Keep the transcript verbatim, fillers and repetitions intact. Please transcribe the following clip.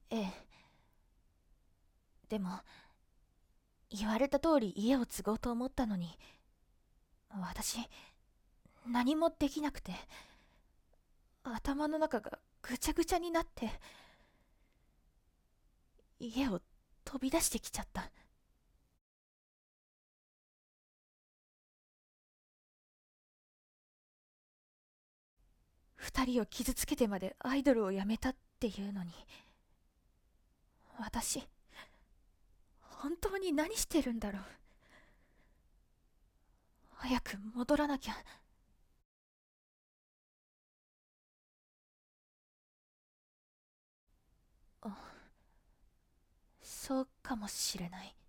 ええ。でも、言われた通り家を継ごうと思ったのに、私、何もできなくて、頭の中がぐちゃぐちゃになって、家を飛び出してきちゃった。二人を傷つけてまでアイドルをやめたっていうのに、私、本当に何してるんだろう。早く戻らなきゃ。あ、そうかもしれない。